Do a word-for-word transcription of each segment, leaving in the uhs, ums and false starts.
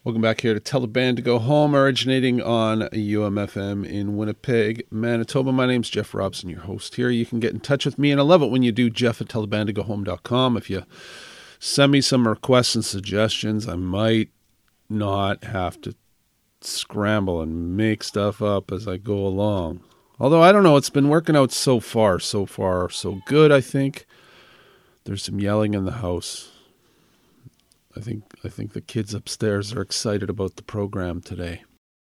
Welcome back here to Tell the Band to Go Home, originating on U M F M in Winnipeg, Manitoba. My name's Jeff Robson, your host here. You can get in touch with me, and I love it when you do, Jeff at tell the band to go home dot com. If you send me some requests and suggestions, I might not have to scramble and make stuff up as I go along. Although, I don't know, it's been working out so far, so far, so good, I think. There's some yelling in the house. I think I think the kids upstairs are excited about the program today.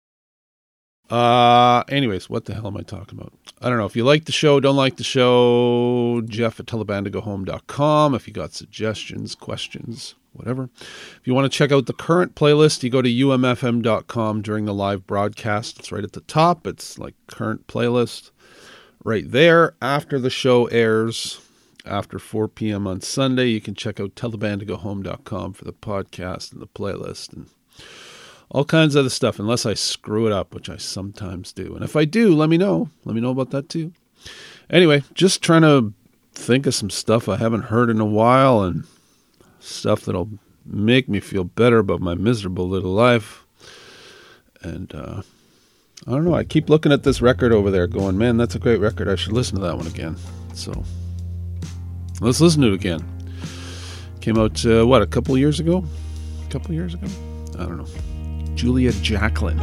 Uh, anyways, what the hell am I talking about? I don't know. If you like the show, don't like the show, Jeff at tell the band to go home dot com. If you got suggestions, questions, whatever. If you want to check out the current playlist, you go to U M F M dot com during the live broadcast. It's right at the top. It's like current playlist right there. After the show airs, after four p.m. on Sunday, you can check out tell the band to go home dot com for the podcast and the playlist and all kinds of other stuff, unless I screw it up, which I sometimes do. And if I do, let me know. Let me know about that too. Anyway, just trying to think of some stuff I haven't heard in a while and stuff that'll make me feel better about my miserable little life. And uh, I don't know. I keep looking at this record over there going, man, that's a great record. I should listen to that one again. So let's listen to it again. Came out, uh, what, a couple years ago? A couple years ago? I don't know. Julia Jacklin.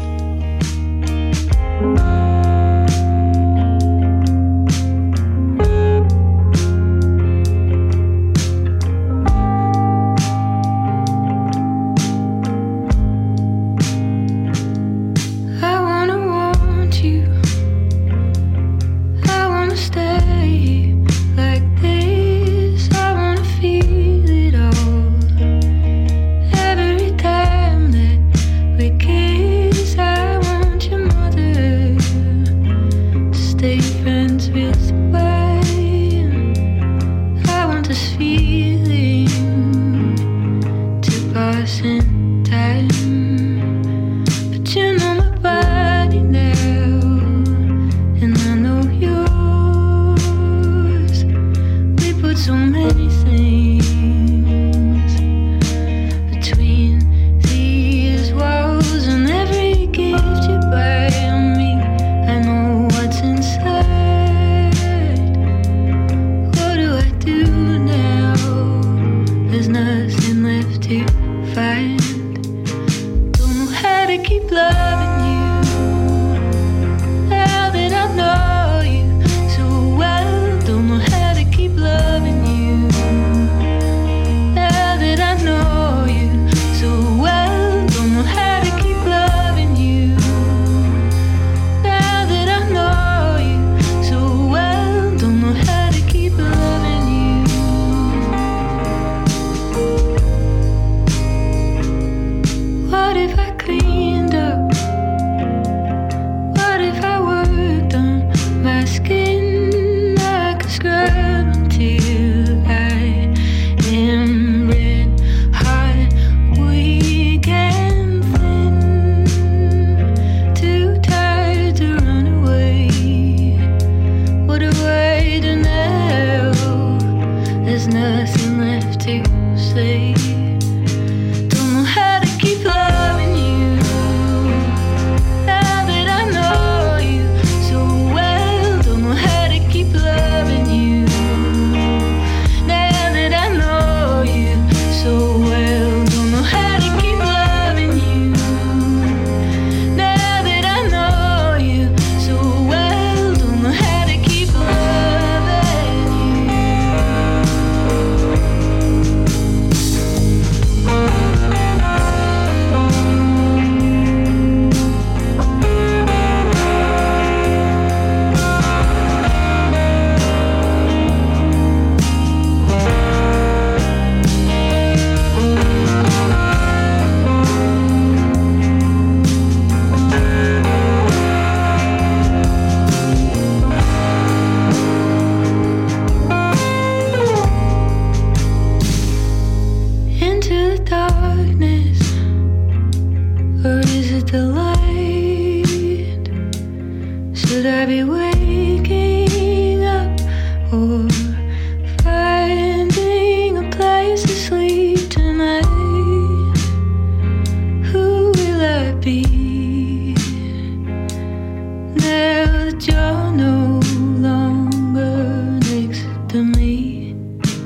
What if I cleaned up be. Now that you're no longer next to me,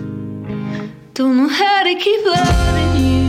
don't know how to keep loving you.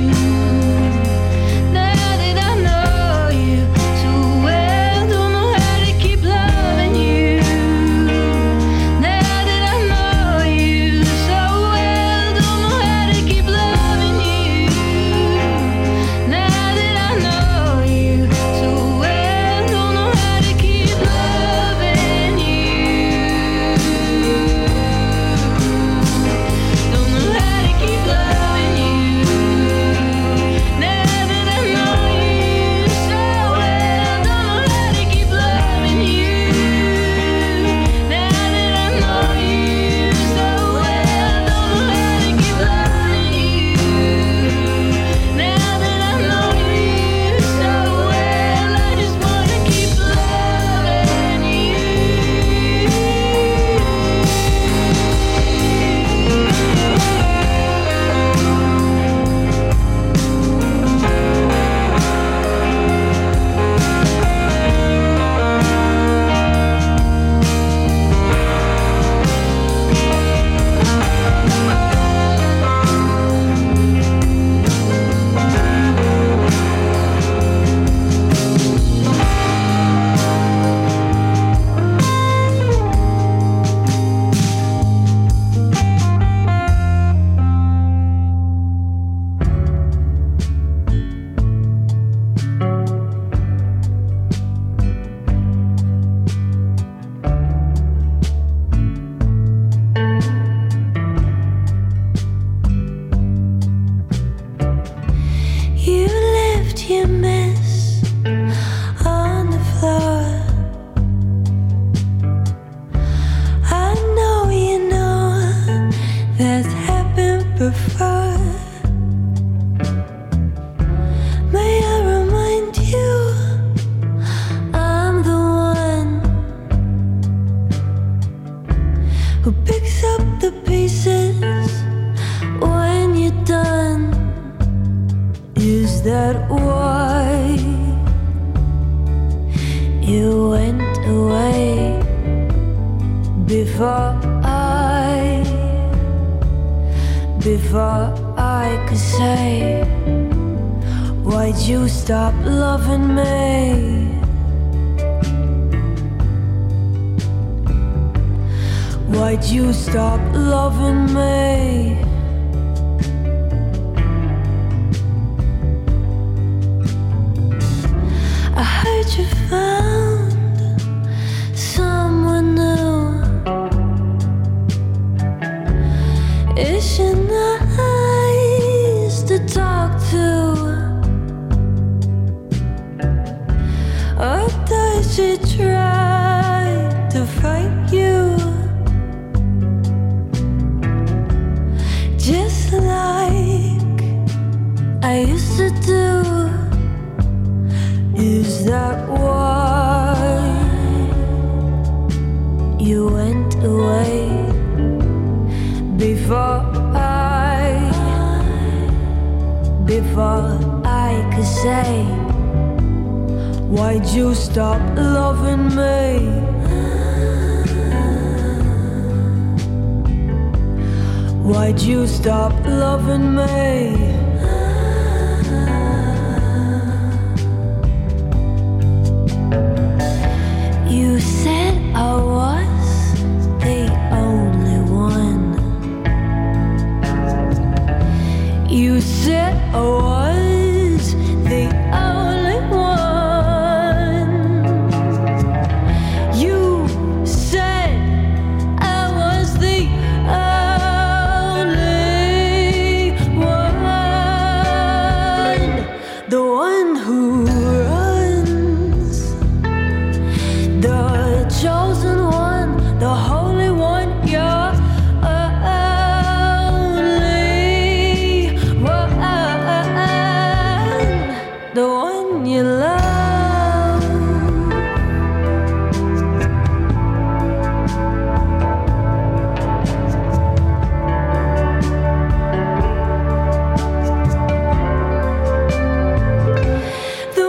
The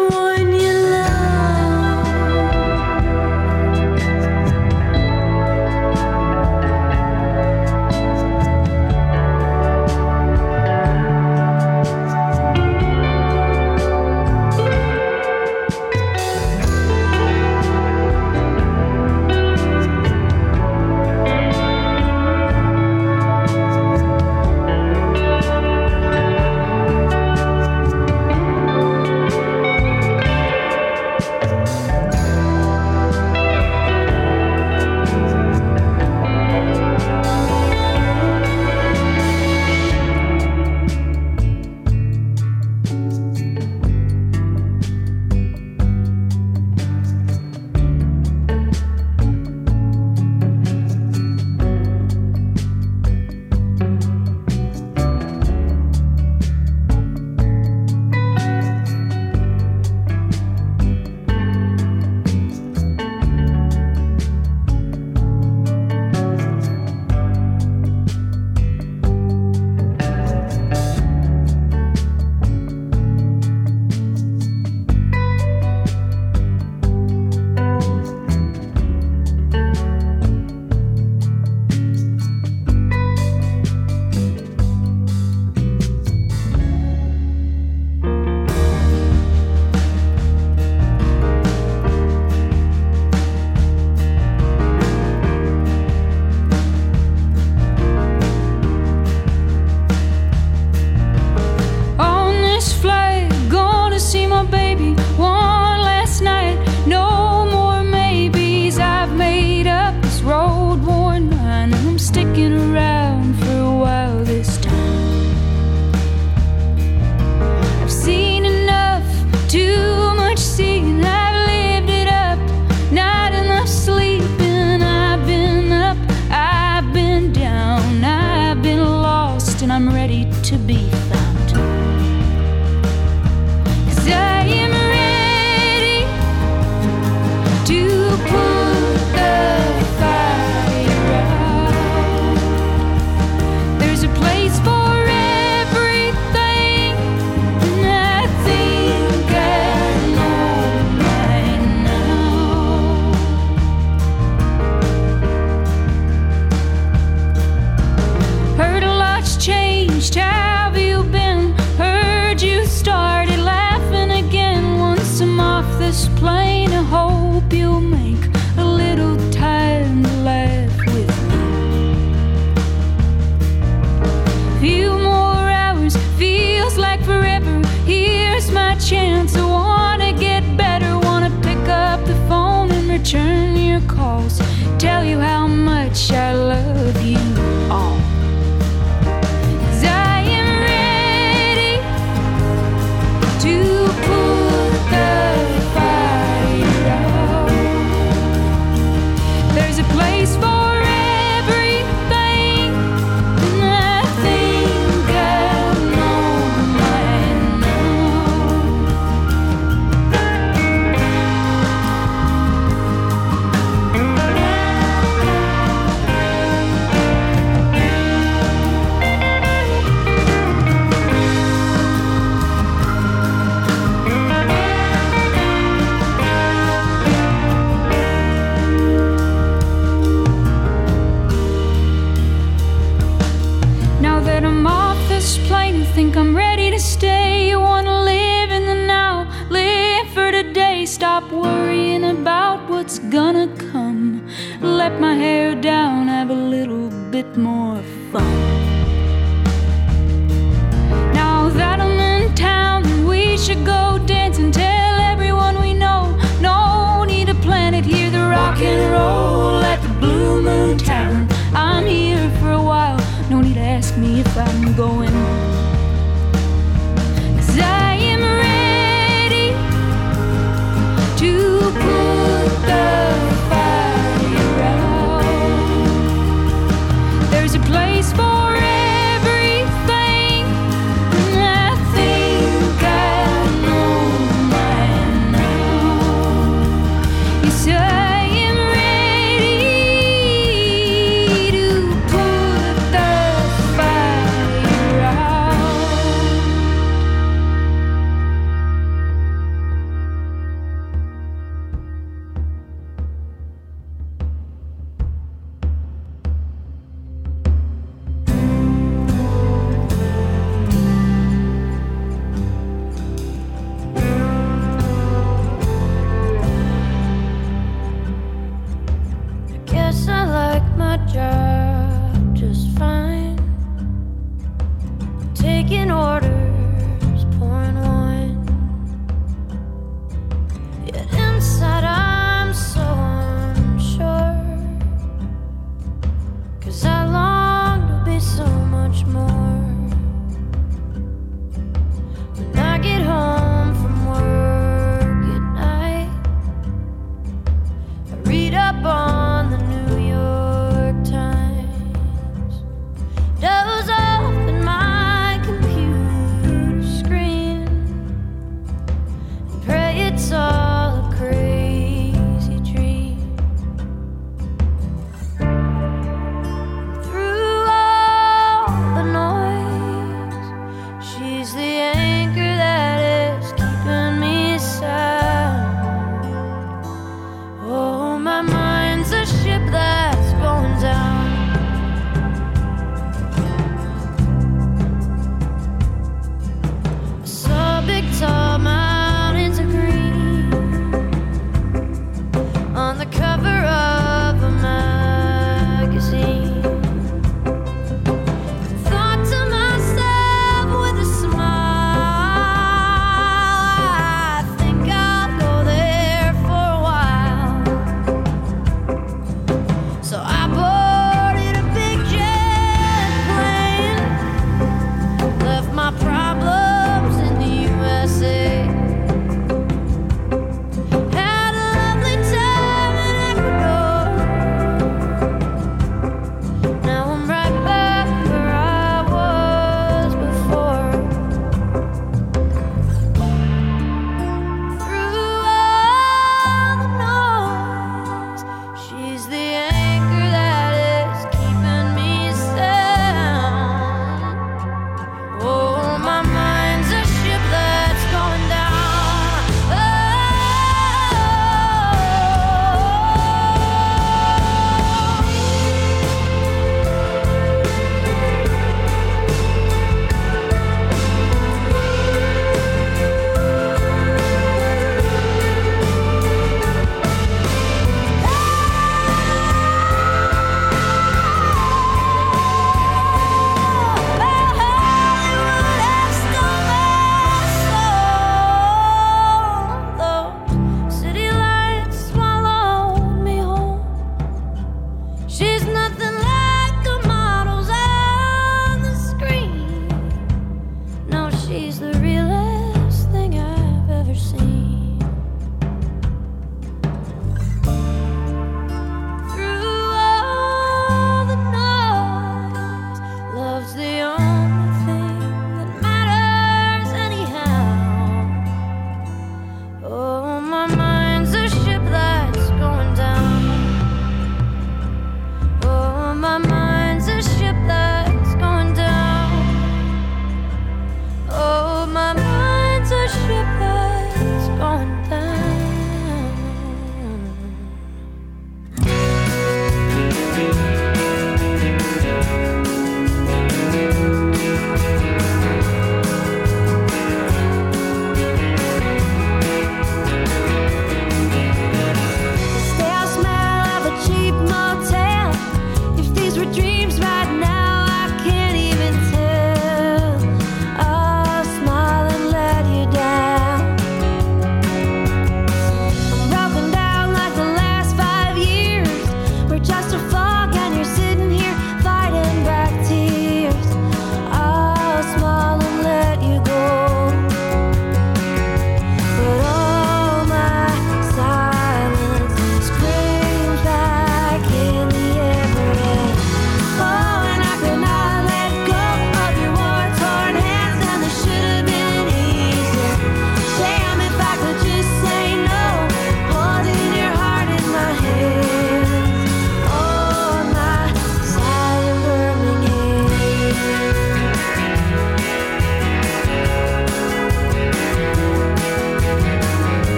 gonna come. Let my hair down, have a little bit more fun. Now that I'm in town, we should go dance and tell everyone we know. No need to plan it here, the rock and roll at the Blue Moon Tavern. I'm here for a while, no need to ask me if I'm going. 'Cause I am ready to put the fire out. There's a place for everything, and I think I know mine now. Yes, I am ready to put the fire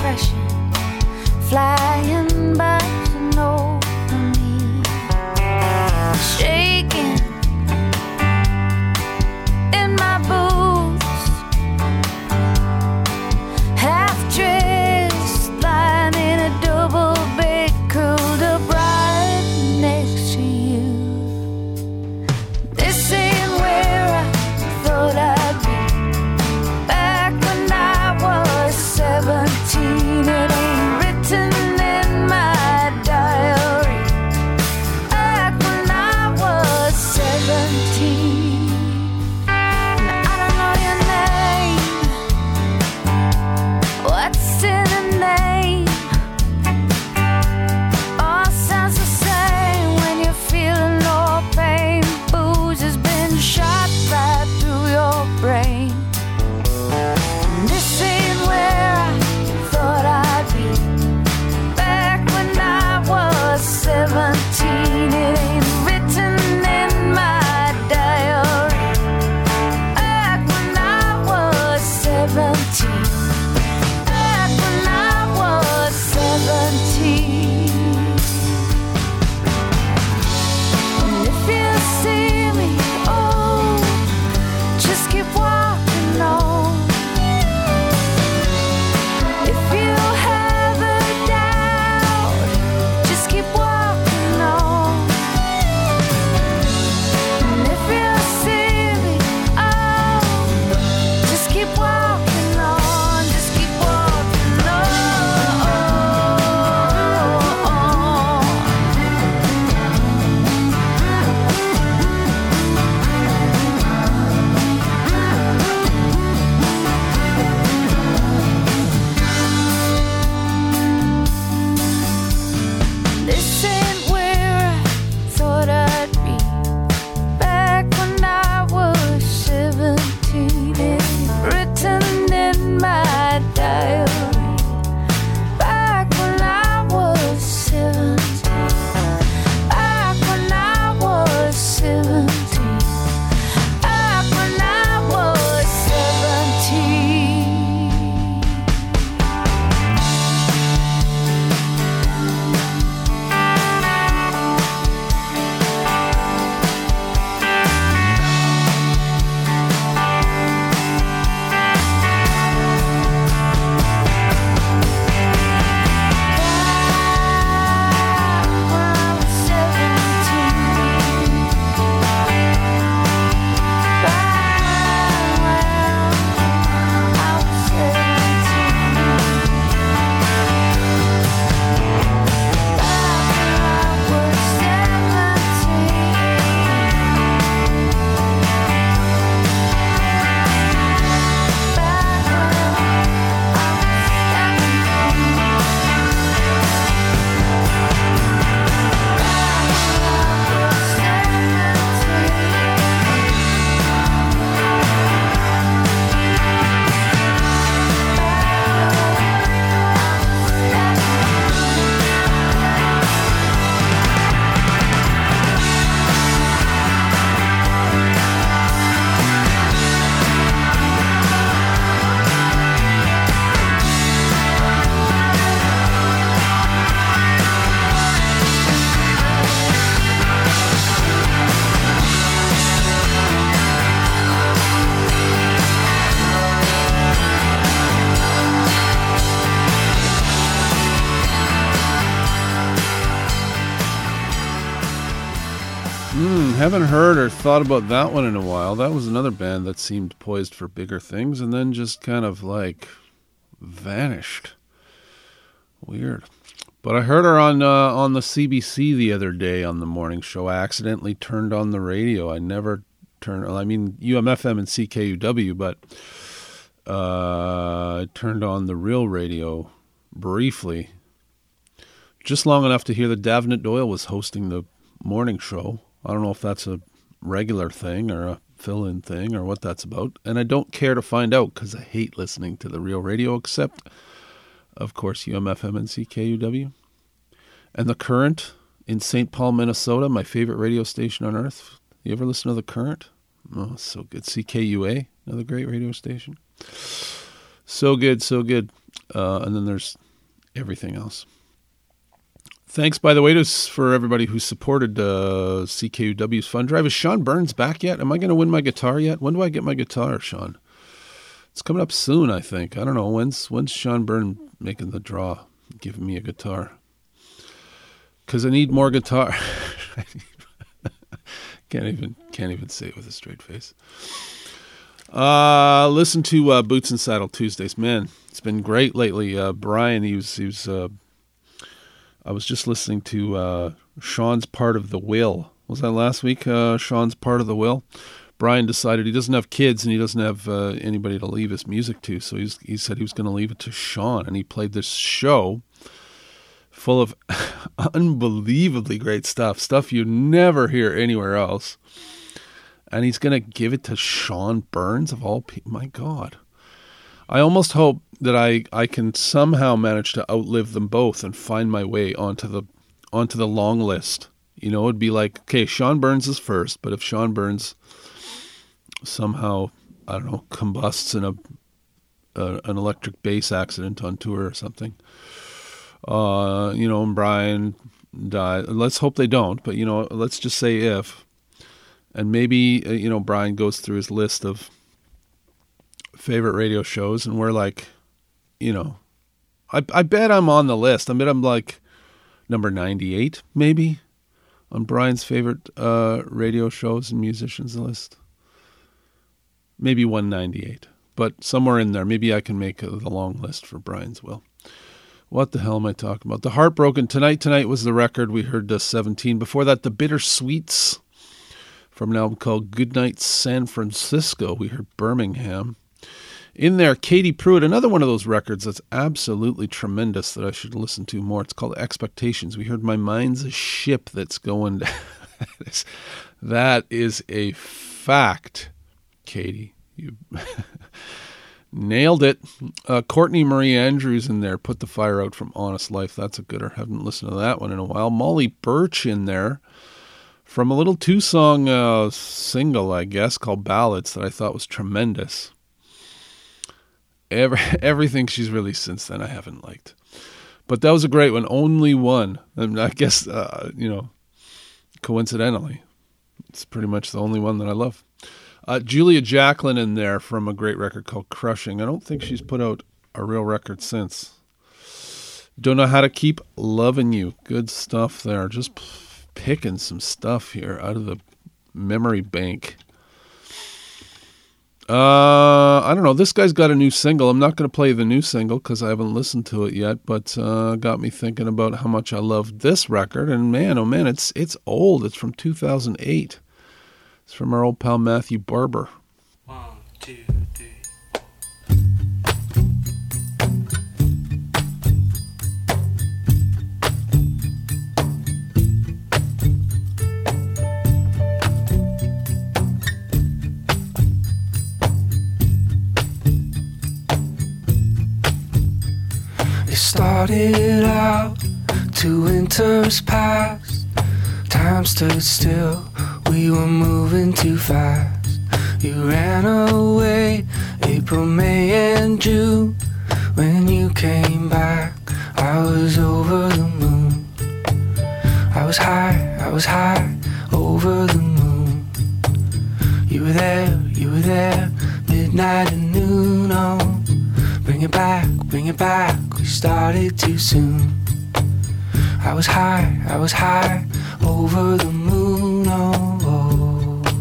depression flying by over me, shaking in my boots, half dressed, lying in a double bed, curled up right next to you. This ain't where I thought I'd be back when I was seventeen. It ain't written in my diary back when I was seventeen. And I don't know your name. What's in a name? All sounds the same when you're feeling no pain. Booze has been shot right through your brain. And this ain't where I thought I'd be back when I was seventeen. It ain't written in my diary back when I was seventeen. Back when I was seventeen. And if you see me, oh, just keep walking on. If you have a doubt, just keep walking on. And if you see me, oh, just keep walking on, just keep walking on. This ain't where I thought I'd be back when I was seventeen. It's written in my diary back when I was seventeen. Back when I was seventeen. Back when I was seventeen. Haven't heard or thought about that one in a while. That was another band that seemed poised for bigger things and then just kind of like vanished. Weird. But I heard her on uh, on the C B C the other day on the morning show. I accidentally turned on the radio. I never turned, I mean, U M F M and C K U W, but uh, I turned on the real radio briefly, just long enough to hear that Davenant Doyle was hosting the morning show. I don't know if that's a regular thing or a fill-in thing or what that's about. And I don't care to find out because I hate listening to the real radio, except, of course, U M F M and C K U W. And The Current in Saint Paul, Minnesota, my favorite radio station on earth. You ever listen to The Current? Oh, so good. C K U A, another great radio station. So good, so good. Uh, and then there's everything else. Thanks, by the way, to, for everybody who supported uh, C K U W's fund drive. Is Sean Burns back yet? Am I going to win my guitar yet? When do I get my guitar, Sean? It's coming up soon, I think. I don't know. When's when's Sean Burns making the draw, giving me a guitar? Because I need more guitar. can't even can't even say it with a straight face. Uh, listen to uh, Boots and Saddle Tuesdays. Man, it's been great lately. Uh, Brian, he was, he was uh, I was just listening to uh, Sean's Part of the Will. Was that last week, uh, Sean's Part of the Will? Brian decided he doesn't have kids and he doesn't have uh, anybody to leave his music to, so he's, he said he was going to leave it to Sean, and he played this show full of unbelievably great stuff, stuff you never hear anywhere else. And he's going to give it to Sean Burns of all people. My God. I almost hope that I, I can somehow manage to outlive them both and find my way onto the onto the long list. You know, it'd be like, okay, Sean Burns is first, but if Sean Burns somehow, I don't know, combusts in a, a an electric bass accident on tour or something, uh, you know, and Brian died. Let's hope they don't, but, you know, let's just say if. And maybe, uh, you know, Brian goes through his list of favorite radio shows, and we're like, you know, I I bet I'm on the list. I bet I'm like number ninety-eight, maybe, on Brian's favorite uh, radio shows and musicians list. Maybe one ninety-eight, but somewhere in there. Maybe I can make a, the long list for Brian's will. What the hell am I talking about? The Heartbroken. Tonight, Tonight was the record. We heard uh, seventeen. Before that, The Bittersweets. From an album called Goodnight San Francisco, we heard Birmingham. In there, Katie Pruitt, another one of those records that's absolutely tremendous that I should listen to more. It's called Expectations. We heard My Mind's a Ship That's Going Down. That is a fact, Katie. You nailed it. Uh, Courtney Marie Andrews in there, Put the Fire Out from Honest Life. That's a gooder. Haven't listened to that one in a while. Molly Birch in there, from a little two-song uh, single, I guess, called Ballads that I thought was tremendous. Every, everything she's released since then I haven't liked. But that was a great one. Only one. And I guess, uh, you know, coincidentally, it's pretty much the only one that I love. Uh, Julia Jacklin in there from a great record called Crushing. I don't think she's put out a real record since. Don't Know How to Keep Loving You. Good stuff there. Just picking some stuff here out of the memory bank. Uh, I don't know. This guy's got a new single. I'm not going to play the new single because I haven't listened to it yet, but uh, got me thinking about how much I loved this record. And man, oh man, it's it's old. It's from two thousand eight. It's from our old pal Matthew Barber. One, two, three. Started out, two winters passed. Time stood still, we were moving too fast. You ran away, April, May, and June. When you came back, I was over the moon. I was high, I was high, over the moon. You were there, you were there, midnight and noon on. Bring it back, bring it back, we started too soon. I was high, I was high, over the moon, oh, oh.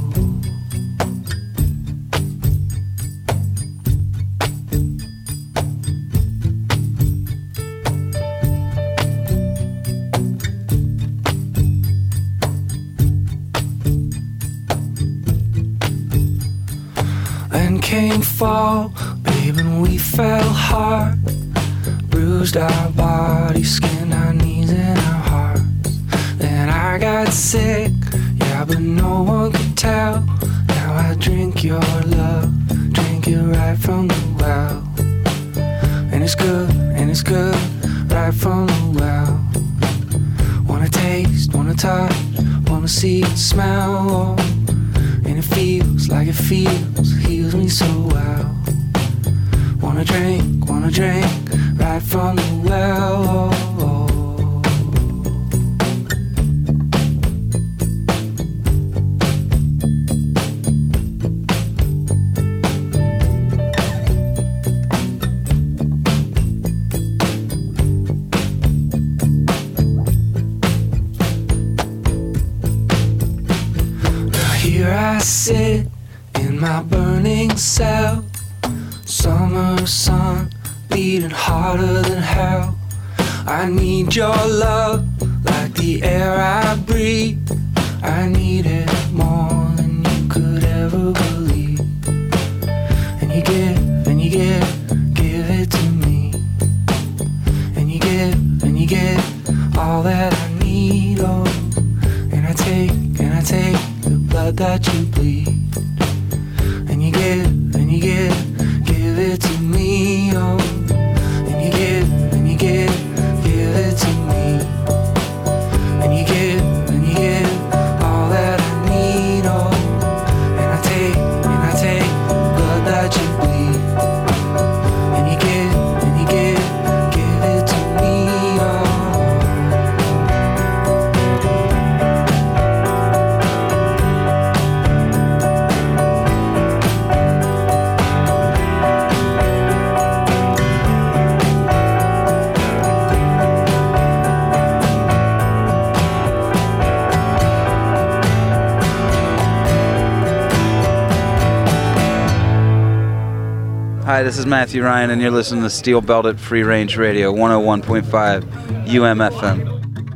Then came fall, babe, and we fell hard. Bruised our bodies, skinned our knees and our hearts. Then I got sick, yeah, but no one could tell. Now I drink your love, drink it right from the well. And it's good, and it's good, right from the well. Wanna taste, wanna touch, wanna see and smell. And it feels like it feels, heals me so well. Wanna drink, wanna drink, right right from the well. Here I sit in my burning cell, summer sun beating harder than hell. I need your love like the air I breathe. I need it more than you could ever believe. And you give, and you give, give it to me. And you give, and you give all that I need, oh. And I take, and I take the blood that you bleed. And you give, and you give, give it to me, oh. And you give, and you give, give it to me. And you give, and you give all that I need, oh. And I take, and I take the blood that you bleed. And you give, and you give, give it to me, oh. Hi, this is Matthew Ryan, and you're listening to Steel Belted Free Range Radio, one oh one point five U M F M.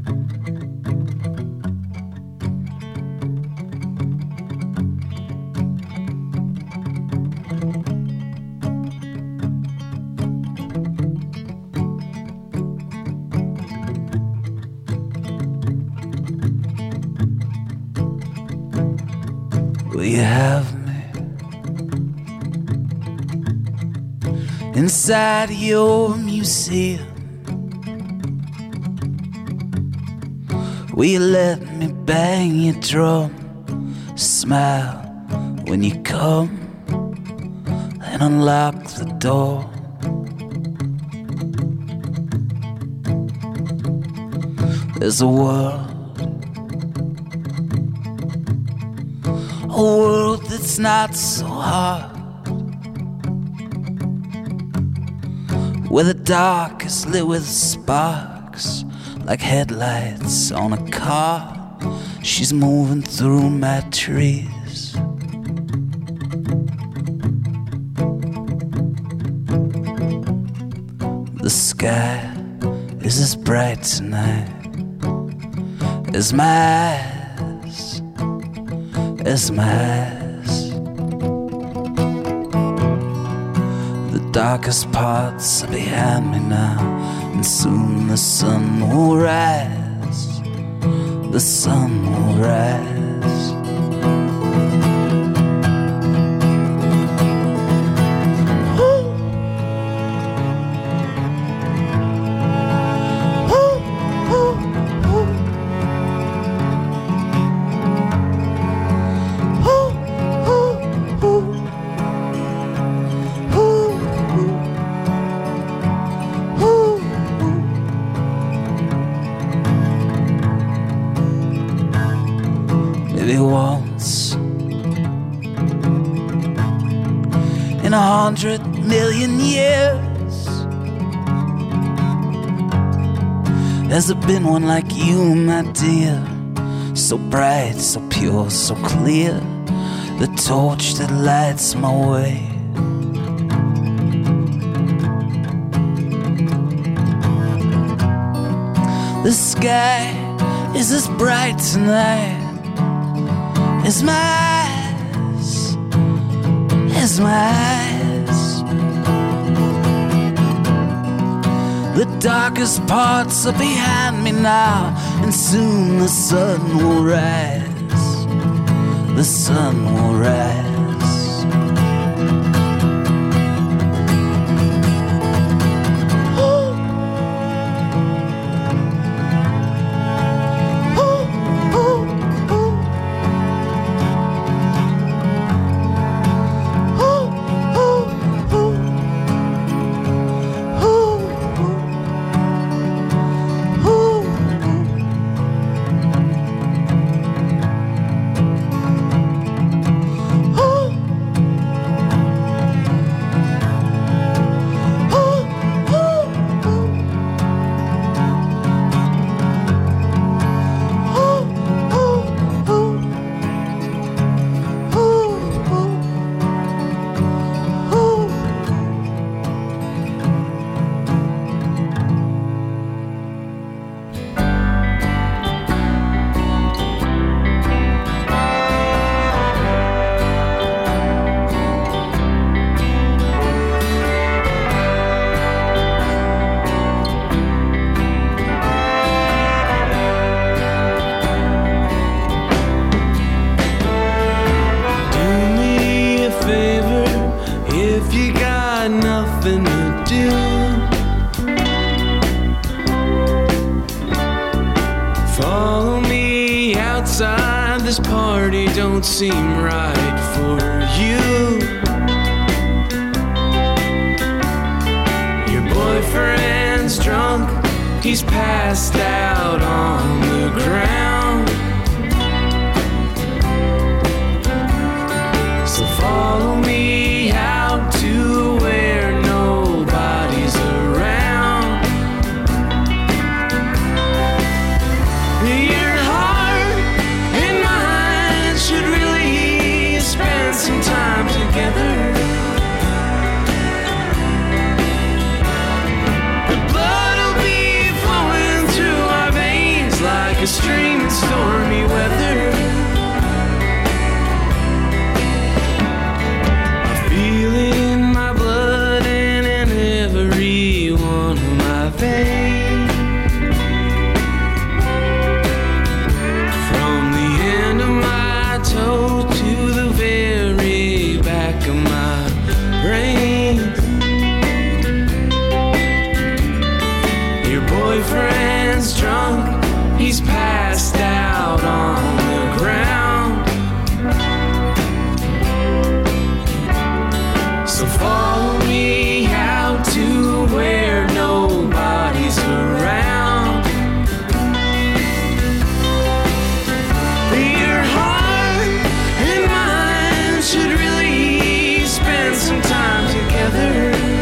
Will you have me inside your museum? Will you let me bang your drum? Smile when you come and unlock the door. There's a world, a world that's not so hard, where the dark is lit with sparks like headlights on a car. She's moving through my trees. The sky is as bright tonight as my eyes, as my eyes. The darkest parts are behind me now, and soon the sun will rise, the sun will rise. Maybe once in a hundred million years has there been one like you, my dear? So bright, so pure, so clear, the torch that lights my way. The sky is as bright tonight as my eyes, as my eyes. The darkest parts are behind me now, and soon the sun will rise, the sun will rise. this party don't seem right for you. Your boyfriend's drunk, he's passed out on the ground. So follow me out to where nobody's around. Your heart and mine should really spend some time together. The blood will be flowing through our veins like a stream in stormy weather. I feel it in my blood and in every one of my veins. From the end of my toe to the very back of my brain. Your boyfriend's drunk, he's passed out on the ground. So follow me out to where nobody's around. Your heart and mine should really spend some time together.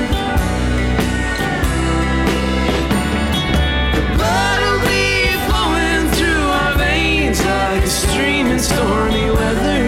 The blood will be flowing through our veins like a stream in stormy weather.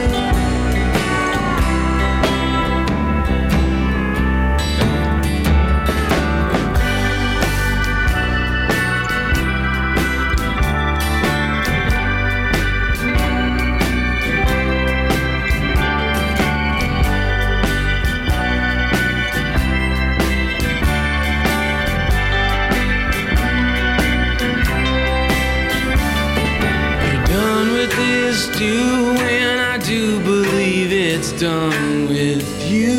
You're done with this doing, I do believe it's done with you.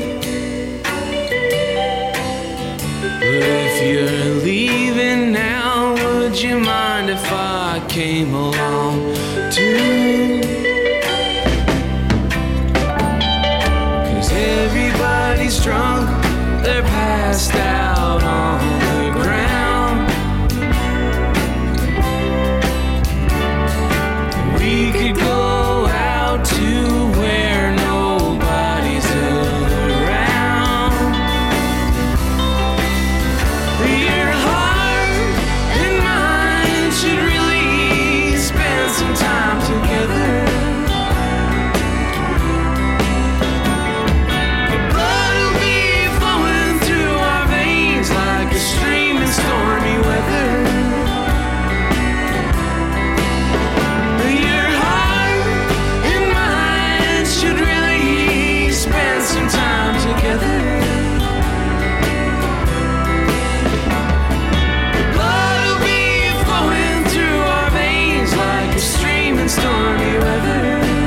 But if you're leaving now, would you mind if I came along too? 'Cause everybody's drunk, they're passed out on the ground. We could go out to where nobody's around. Your heart and mine should really spend some time together. The blood will be flowing through our veins like a stream in stormy weather. Your heart and mine should really spend some time together. The blood will be flowing through our veins like a stream in stormy weather.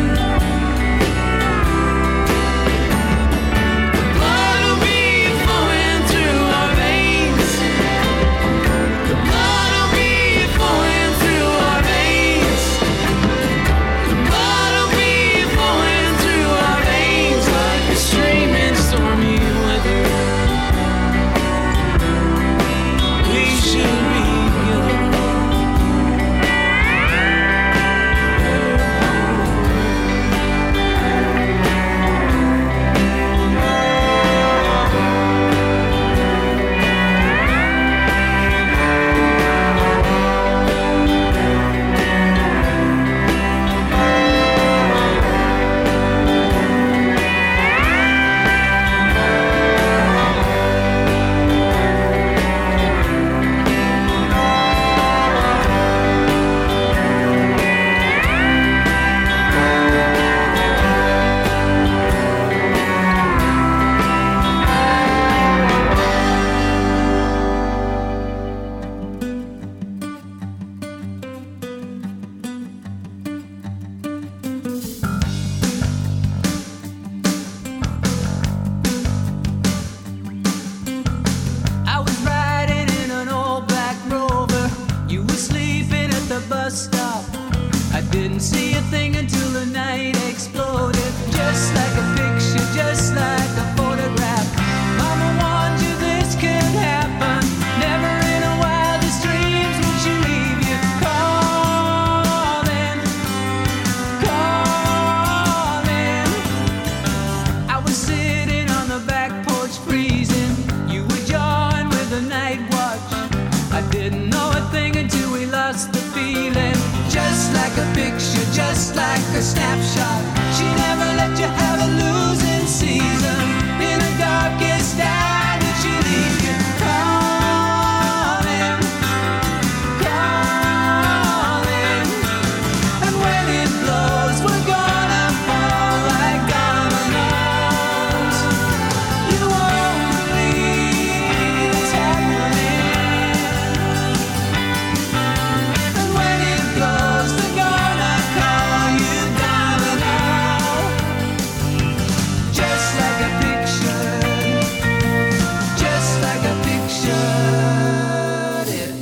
The blood will be flowing through our veins. The blood will be flowing through our veins. The blood will be flowing through our veins like a stream in stormy weather. We should be bus stop. I didn't see it just like a snapshot. She never let you have a losing season. In the darkest hour did she leave you calling, calling. And when it blows, we're gonna fall like dominoes. You won't believe it's happening. And when it blows, they're gonna call you domino. Just like a picture, just like a picture. It.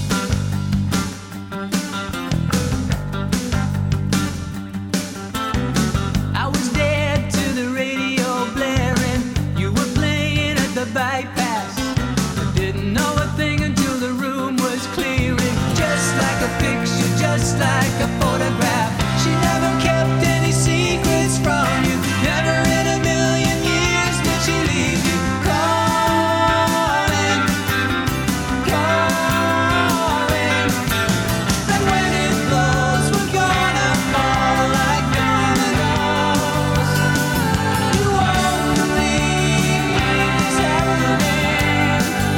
I was dead to the radio blaring. You were playing at the bypass. I didn't know a thing until the room was clearing. Just like a picture, just like a photograph. She never kept any secrets from you. Never in a million years did she leave you calling, calling. And when it blows, we're gonna fall like dominoes. You won't believe it's happening.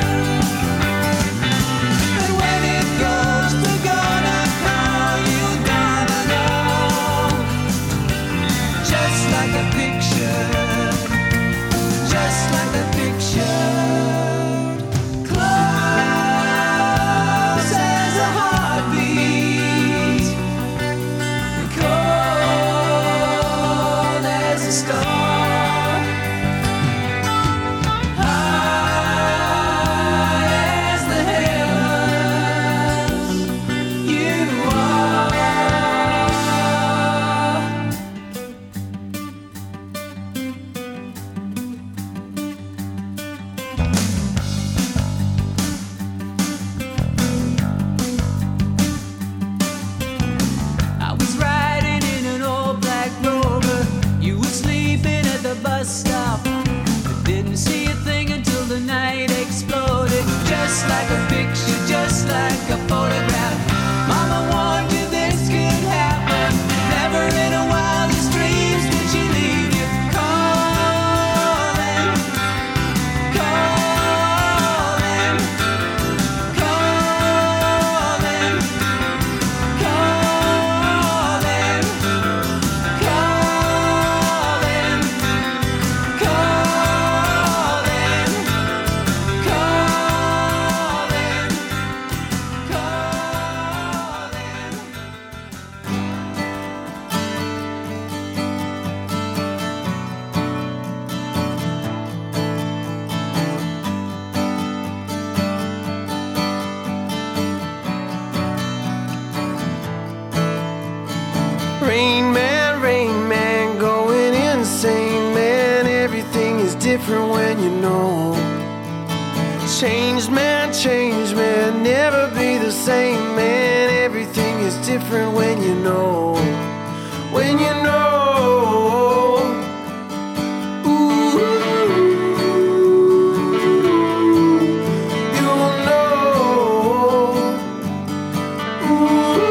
And when it goes, they're gonna call you domino. Just like a picture, just like a picture. Close as a heartbeat, cold as a star, high as the heavens. You are. I was riding in an old black Rover. You were sleeping at the bus stop. I didn't see a thing until the night exploded. Just like a picture, just like a photograph. Mama warned you this could happen. Never in her wildest dreams did she leave you calling, calling, calling, calling, calling, calling, Rain Man, Rain Man, going insane, man. Everything is different when you know. Changed man, changed man, never be the same, man. Everything is different when you know. When you know. Ooh, you'll know. Ooh.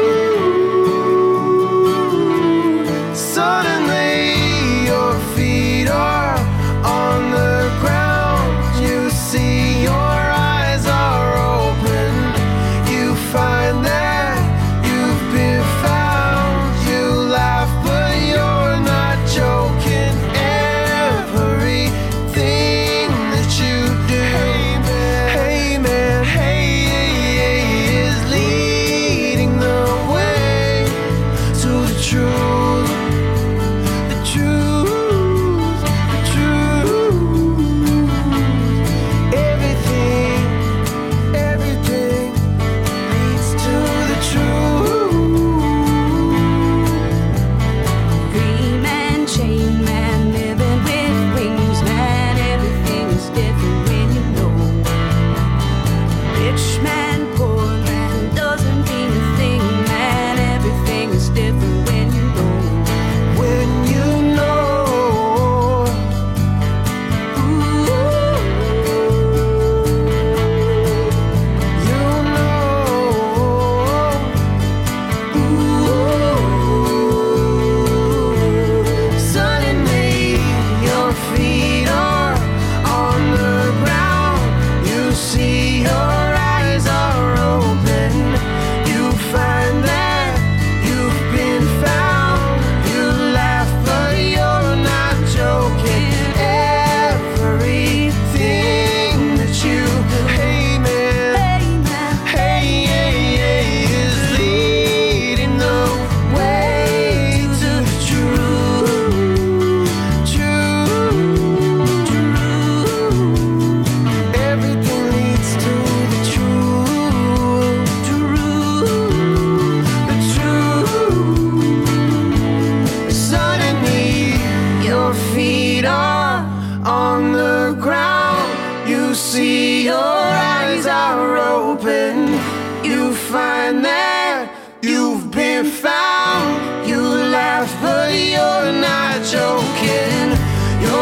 Suddenly your feet are on the ground. You see your eyes are open. You find that you've been found. You laugh but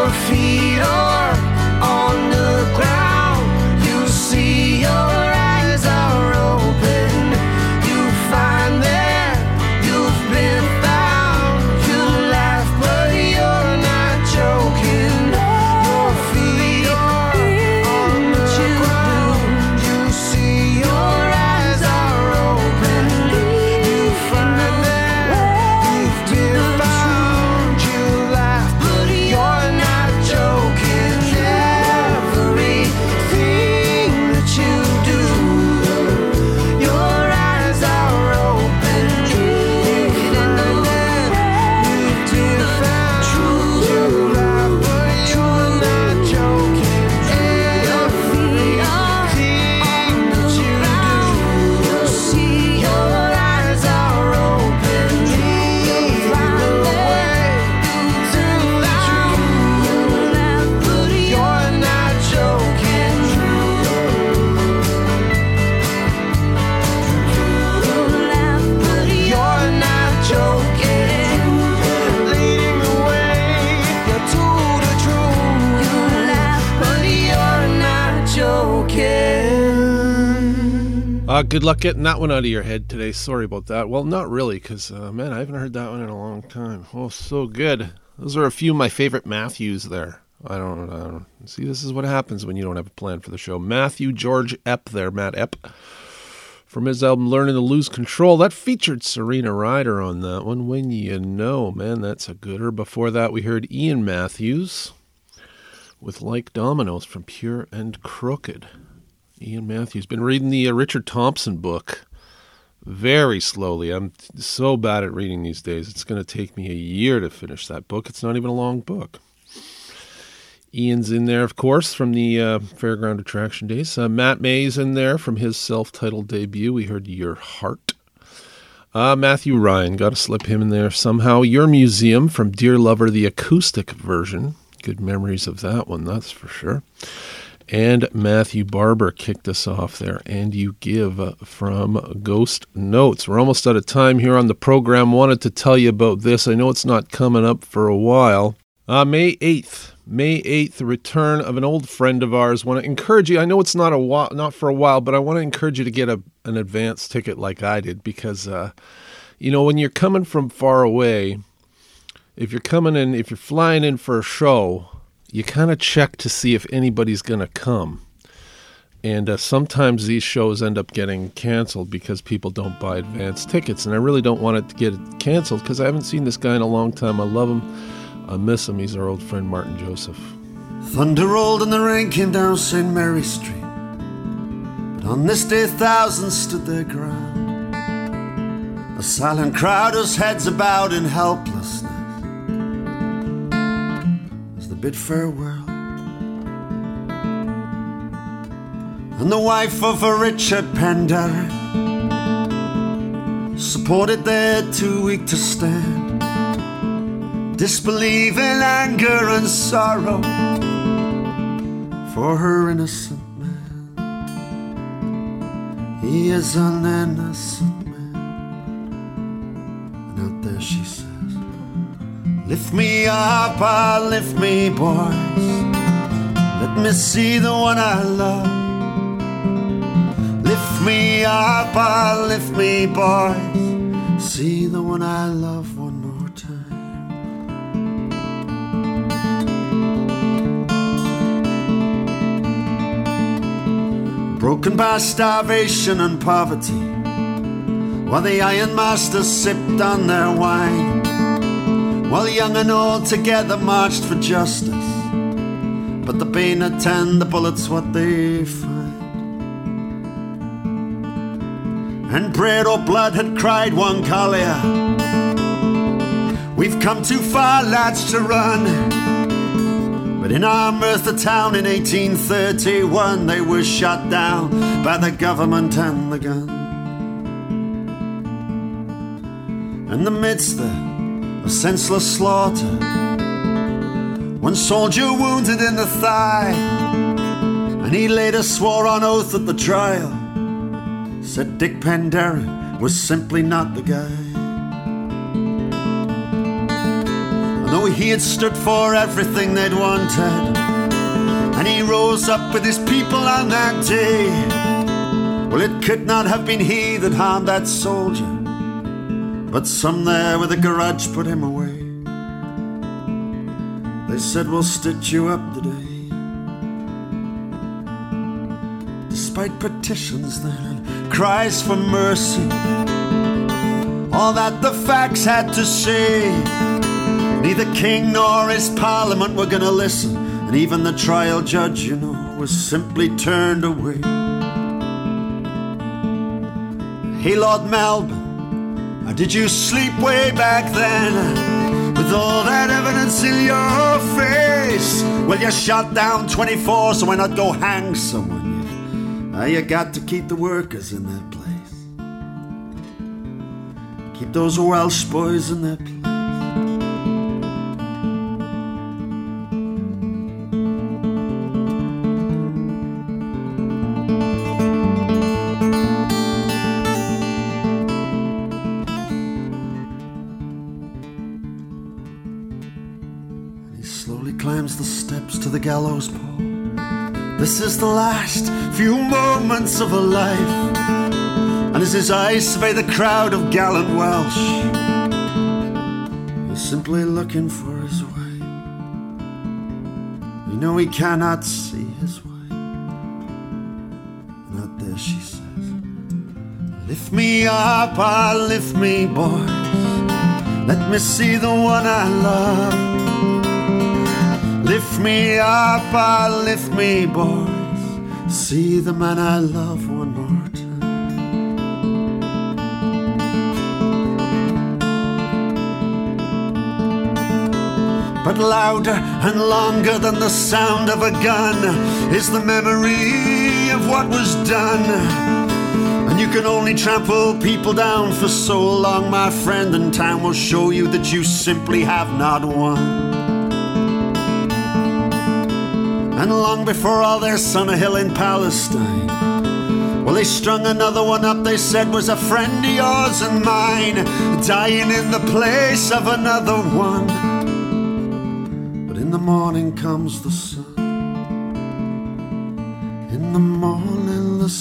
Your feet are on the ground. You see your eyes are open. You find there you've been found. You laugh but you're not joking. Your feet are on the ground. You see your eyes are open. You find there you've been found. You laugh but you're not joking. Everything that you do, your eyes are open. You find there you've been found. You laugh but you're not joking. Everything that you do, you see your eyes are open. You find there you've been found. You laugh but you're not joking. You're not joking. Leading the way, you're to the truth. You laugh but you're not joking. Uh, good luck getting that one out of your head today. Sorry about that. Well, not really, because, uh, man, I haven't heard that one in a long time. Oh, so good. Those are a few of my favorite Matthews there. I don't, I don't see, this is what happens when you don't have a plan for the show. Matthew George Epp there, Matt Epp, from his album Learning to Lose Control. That featured Serena Ryder on that one. When You Know, man, that's a gooder. Before that, we heard Ian Matthews with Like Dominoes from Pure and Crooked. Ian Matthews. Been reading the uh, Richard Thompson book very slowly. I'm so bad at reading these days. It's going to take me a year to finish that book. It's not even a long book. Ian's in there, of course, from the uh, Fairground Attraction days. Uh, Matt May's in there from his self-titled debut. We heard Your Heart. Uh, Matthew Ryan, got to slip him in there somehow. Your Museum from Dear Lover, the acoustic version. Good memories of that one, that's for sure. And Matthew Barber kicked us off there. And You Give uh, from Ghost Notes. We're almost out of time here on the program. Wanted to tell you about this. I know it's not coming up for a while. Uh, May eighth. May eighth, the return of an old friend of ours. Want to encourage you. I know it's not a while, not for a while, but I want to encourage you to get a, an advance ticket like I did, because, uh, you know, when you're coming from far away, if you're coming in, if you're flying in for a show, you kind of check to see if anybody's going to come. And uh, sometimes these shows end up getting canceled because people don't buy advance tickets. And I really don't want it to get canceled because I haven't seen this guy in a long time. I love him. I miss him. He's our old friend, Martin Joseph. Thunder rolled and the rain came down Saint Mary Street. But on this day thousands stood their ground. A silent crowd whose heads bowed in helplessness as they bid farewell. And the wife of a Richard Penderyn supported their too weak to stand, disbelieving anger and sorrow for her innocent man. He is an innocent man. And out there she says, lift me up, ah, lift me, boys. Let me see the one I love. Lift me up, ah, lift me, boys. See the one I love one more time. Broken by starvation and poverty, while the ironmasters sipped on their wine, while young and old together marched for justice, but the bayonet and the bullets what they find. And bread or blood had cried one collier, we've come too far, lads, to run. But in our Merthyr town in eighteen thirty-one, they were shot down by the government and the gun. In the midst of senseless slaughter, one soldier wounded in the thigh, and he later swore on oath at the trial, said Dick Penderyn was simply not the guy. And the how he had stood for everything they'd wanted. And he rose up with his people on that day. Well, it could not have been he that harmed that soldier, but some there with a grudge put him away. They said, we'll stitch you up today. Despite petitions then and cries for mercy, all that the facts had to say, neither king nor his parliament were gonna listen, and even the trial judge, you know, was simply turned away. Hey, Lord Melbourne, did you sleep way back then with all that evidence in your face? Well, you shot down twenty-four, so why not go hang someone? Ah, you got to keep the workers in their place. Keep those Welsh boys in their place. And he slowly climbs the steps to the gallows pole. This is the last few moments of a life. And as his eyes survey the crowd of gallant Welsh, he's simply looking for his wife. You know he cannot see his wife. And out there she says, lift me up, ah, lift me, boys. Let me see the one I love. Lift me up, ah, lift me, boys. See the man I love one more time. But louder and longer than the sound of a gun is the memory of what was done. And you can only trample people down for so long, my friend, and time will show you that you simply have not won. And long before all their son a hill in Palestine, well, they strung another one up, they said was a friend of yours and mine, dying in the place of another one. But in the morning comes the sun. In the morning the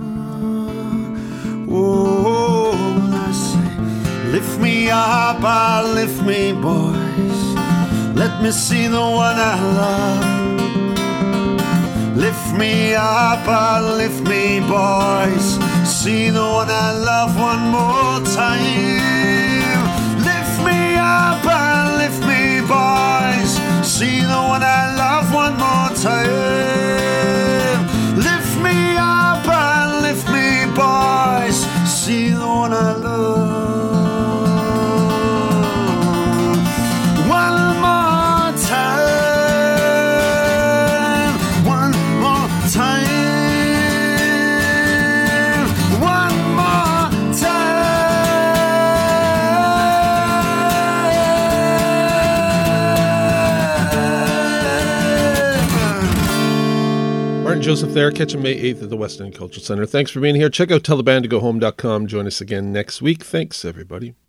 sun. Oh, I say, lift me up, ah, lift me, boys. Let me see the one I love. Lift me up, ah, lift me, boys. See the one I love one more time. Lift me up, ah, lift me, boys. See the one I love one more time. Lift me up, ah, lift me, boys. See the one I love one more time. Joseph there. Catch him May eighth at the West End Cultural Center. Thanks for being here. Check out tell the band to go home dot com. Join us again next week. Thanks, everybody.